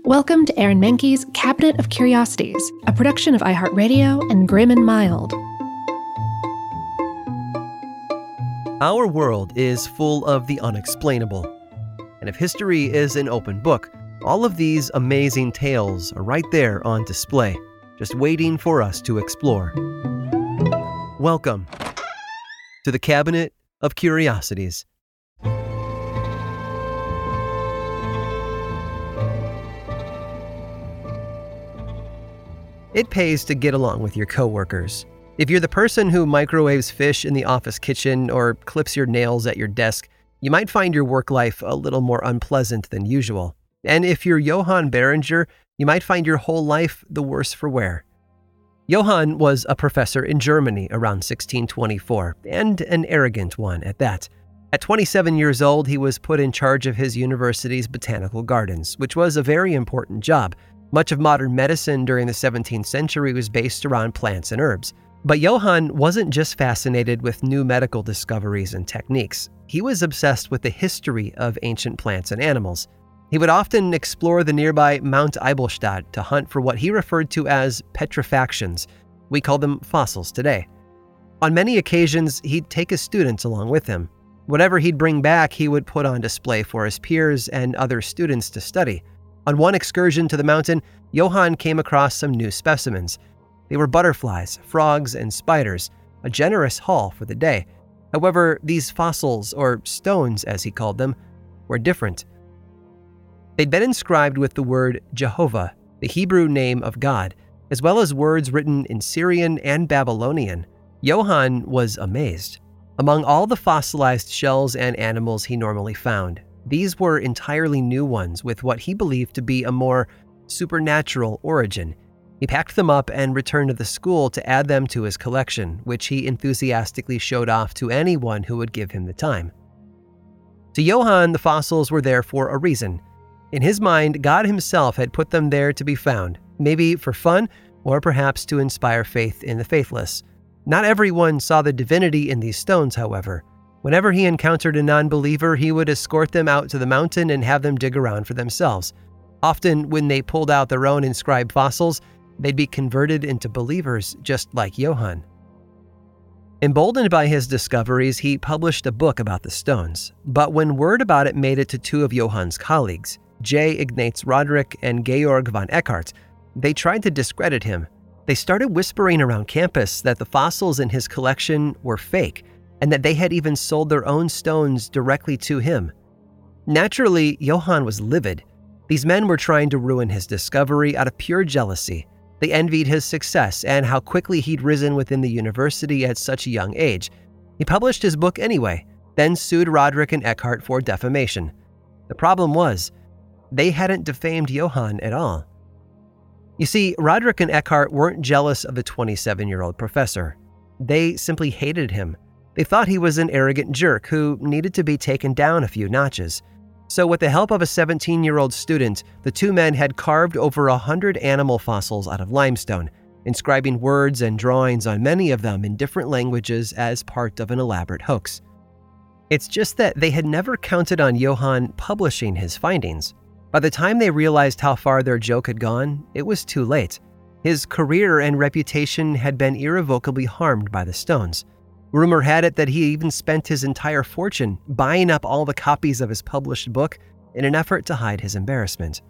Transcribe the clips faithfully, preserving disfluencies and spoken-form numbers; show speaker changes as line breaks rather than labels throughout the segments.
Welcome to Aaron Mahnke's Cabinet of Curiosities, a production of iHeartRadio and Grim and Mild.
Our world is full of the unexplainable. And if history is an open book, all of these amazing tales are right there on display, just waiting for us to explore. Welcome to the Cabinet of Curiosities. It pays to get along with your coworkers. If you're the person who microwaves fish in the office kitchen or clips your nails at your desk, you might find your work life a little more unpleasant than usual. And if you're Johann Berenger, you might find your whole life the worse for wear. Johann was a professor in Germany around sixteen twenty-four, and an arrogant one at that. At twenty-seven years old, he was put in charge of his university's botanical gardens, which was a very important job. Much of modern medicine during the seventeenth century was based around plants and herbs. But Johann wasn't just fascinated with new medical discoveries and techniques. He was obsessed with the history of ancient plants and animals. He would often explore the nearby Mount Eibelstadt to hunt for what he referred to as petrifactions. We call them fossils today. On many occasions, he'd take his students along with him. Whatever he'd bring back, he would put on display for his peers and other students to study. On one excursion to the mountain, Johann came across some new specimens. They were butterflies, frogs, and spiders, a generous haul for the day. However, these fossils, or stones as he called them, were different. They'd been inscribed with the word Jehovah, the Hebrew name of God, as well as words written in Syrian and Babylonian. Johann was amazed. Among all the fossilized shells and animals he normally found, these were entirely new ones with what he believed to be a more supernatural origin. He packed them up and returned to the school to add them to his collection, which he enthusiastically showed off to anyone who would give him the time. To Johann, the fossils were there for a reason. In his mind, God himself had put them there to be found, maybe for fun, or perhaps to inspire faith in the faithless. Not everyone saw the divinity in these stones, however. Whenever he encountered a non-believer, he would escort them out to the mountain and have them dig around for themselves. Often, when they pulled out their own inscribed fossils, they'd be converted into believers just like Johann. Emboldened by his discoveries, he published a book about the stones. But when word about it made it to two of Johann's colleagues, J. Ignaz Roderick and Georg von Eckardt, they tried to discredit him. They started whispering around campus that the fossils in his collection were fake, and that they had even sold their own stones directly to him. Naturally, Johann was livid. These men were trying to ruin his discovery out of pure jealousy. They envied his success and how quickly he'd risen within the university at such a young age. He published his book anyway, then sued Roderick and Eckardt for defamation. The problem was, they hadn't defamed Johann at all. You see, Roderick and Eckardt weren't jealous of the twenty-seven-year-old professor. They simply hated him. They thought he was an arrogant jerk who needed to be taken down a few notches. So with the help of a seventeen-year-old student, the two men had carved over a hundred animal fossils out of limestone, inscribing words and drawings on many of them in different languages as part of an elaborate hoax. It's just that they had never counted on Johann publishing his findings. By the time they realized how far their joke had gone, it was too late. His career and reputation had been irrevocably harmed by the stones. Rumor had it that he even spent his entire fortune buying up all the copies of his published book in an effort to hide his embarrassment.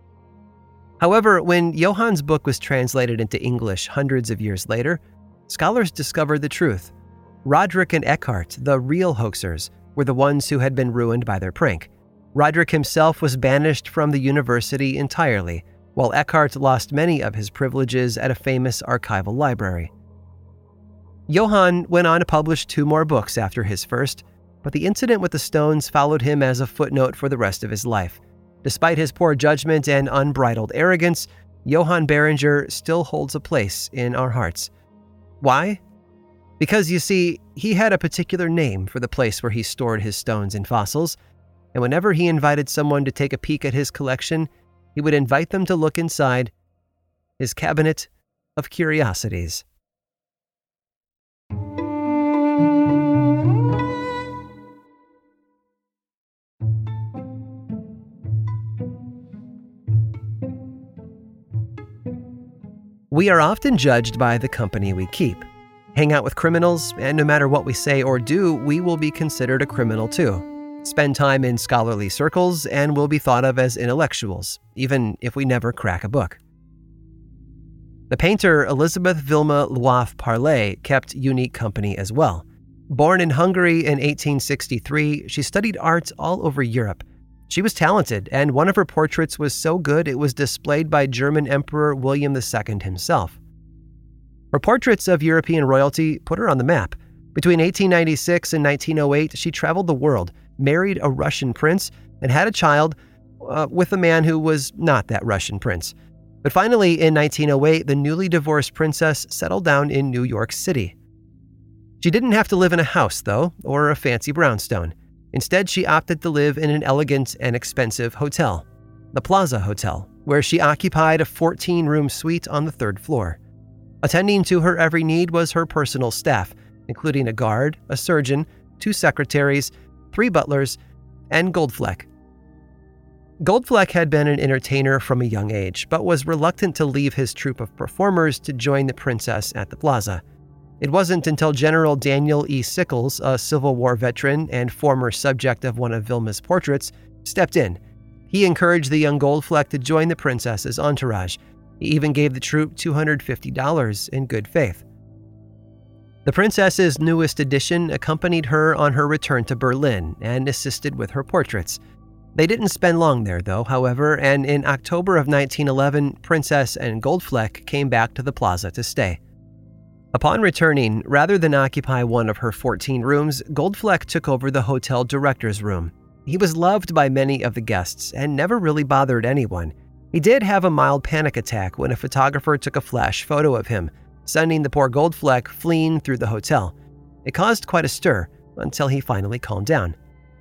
However, when Johann's book was translated into English hundreds of years later, scholars discovered the truth. Roderick and Eckardt, the real hoaxers, were the ones who had been ruined by their prank. Roderick himself was banished from the university entirely, while Eckardt lost many of his privileges at a famous archival library. Johann went on to publish two more books after his first, but the incident with the stones followed him as a footnote for the rest of his life. Despite his poor judgment and unbridled arrogance, Johann Berenger still holds a place in our hearts. Why? Because, you see, he had a particular name for the place where he stored his stones and fossils, and whenever he invited someone to take a peek at his collection, he would invite them to look inside his cabinet of curiosities. We are often judged by the company we keep. Hang out with criminals, and no matter what we say or do, we will be considered a criminal too. Spend time in scholarly circles, and we'll be thought of as intellectuals, even if we never crack a book. The painter Elizabeth Vilma Loaf Parley kept unique company as well. Born in Hungary in eighteen sixty-three, she studied art all over Europe. She was talented, and one of her portraits was so good it was displayed by German Emperor William the Second himself. Her portraits of European royalty put her on the map. Between eighteen ninety-six and nineteen oh eight, she traveled the world, married a Russian prince, and had a child uh, with a man who was not that Russian prince. But finally, in nineteen oh eight, the newly divorced princess settled down in New York City. She didn't have to live in a house, though, or a fancy brownstone. Instead, she opted to live in an elegant and expensive hotel, the Plaza Hotel, where she occupied a fourteen-room suite on the third floor. Attending to her every need was her personal staff, including a guard, a surgeon, two secretaries, three butlers, and Goldfleck. Goldfleck had been an entertainer from a young age, but was reluctant to leave his troupe of performers to join the princess at the plaza. It wasn't until General Daniel E. Sickles, a Civil War veteran and former subject of one of Vilma's portraits, stepped in. He encouraged the young Goldfleck to join the princess's entourage. He even gave the troupe two hundred fifty dollars in good faith. The princess's newest addition accompanied her on her return to Berlin and assisted with her portraits. They didn't spend long there, though, however, and in October of nineteen eleven, Princess and Goldfleck came back to the plaza to stay. Upon returning, rather than occupy one of her fourteen rooms, Goldfleck took over the hotel director's room. He was loved by many of the guests and never really bothered anyone. He did have a mild panic attack when a photographer took a flash photo of him, sending the poor Goldfleck fleeing through the hotel. It caused quite a stir until he finally calmed down.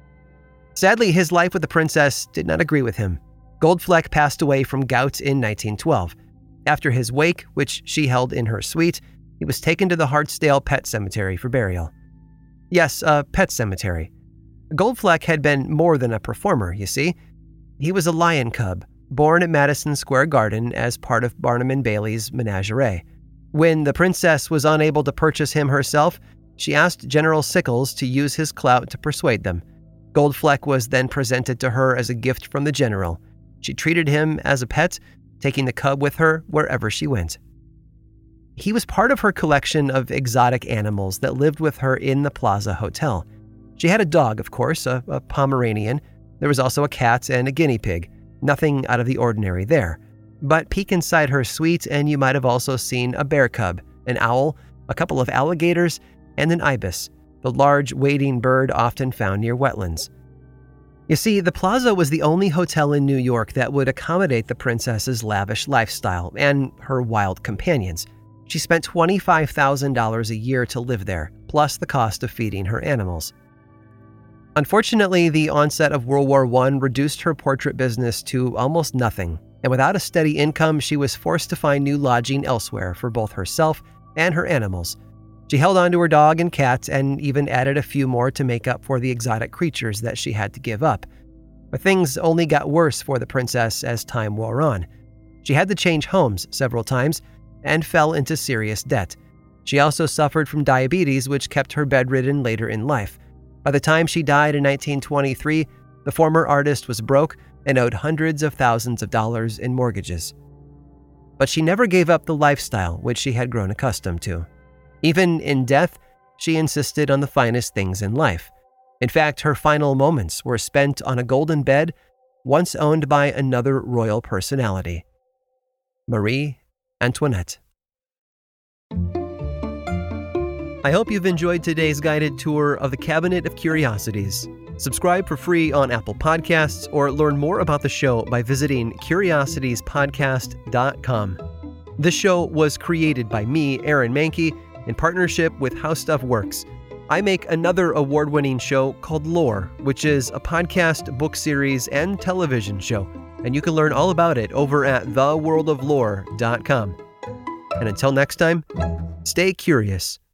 Sadly, his life with the princess did not agree with him. Goldfleck passed away from gout in nineteen twelve. After his wake, which she held in her suite, he was taken to the Hartsdale Pet Cemetery for burial. Yes, a pet cemetery. Goldfleck had been more than a performer, you see. He was a lion cub, born at Madison Square Garden as part of Barnum and Bailey's menagerie. When the princess was unable to purchase him herself, she asked General Sickles to use his clout to persuade them. Goldfleck was then presented to her as a gift from the general. She treated him as a pet, taking the cub with her wherever she went. He was part of her collection of exotic animals that lived with her in the Plaza Hotel. She had a dog, of course, a, a Pomeranian. There was also a cat and a guinea pig. Nothing out of the ordinary there. But peek inside her suite and you might have also seen a bear cub, an owl, a couple of alligators, and an ibis, the large wading bird often found near wetlands. You see, the Plaza was the only hotel in New York that would accommodate the princess's lavish lifestyle and her wild companions. She spent twenty-five thousand dollars a year to live there, plus the cost of feeding her animals. Unfortunately, the onset of World War One reduced her portrait business to almost nothing, and without a steady income, she was forced to find new lodging elsewhere for both herself and her animals. She held on to her dog and cat and even added a few more to make up for the exotic creatures that she had to give up. But things only got worse for the princess as time wore on. She had to change homes several times and fell into serious debt. She also suffered from diabetes, which kept her bedridden later in life. By the time she died in nineteen twenty-three, the former artist was broke and owed hundreds of thousands of dollars in mortgages. But she never gave up the lifestyle which she had grown accustomed to. Even in death, she insisted on the finest things in life. In fact, her final moments were spent on a golden bed once owned by another royal personality, Marie Antoinette. I hope you've enjoyed today's guided tour of the Cabinet of Curiosities. Subscribe for free on Apple Podcasts or learn more about the show by visiting curiosities podcast dot com. This show was created by me, Aaron Mahnke, in partnership with How Stuff Works. I make another award-winning show called Lore, which is a podcast, book series, and television show, and you can learn all about it over at the world of lore dot com. And until next time, stay curious.